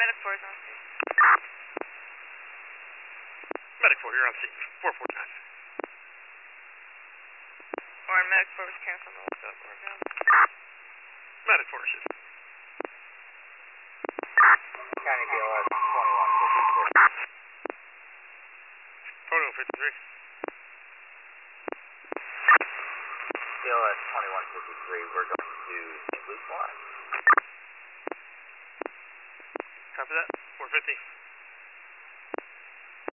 Medic 4 is on scene. Medic 4, you're on scene. 449. Or Medic 4 was canceled. We're good. Medic 4 shit. County BLS 2153. Photo 53. BLS 2153, we're going to St. Luke's Line. Copy that. 450.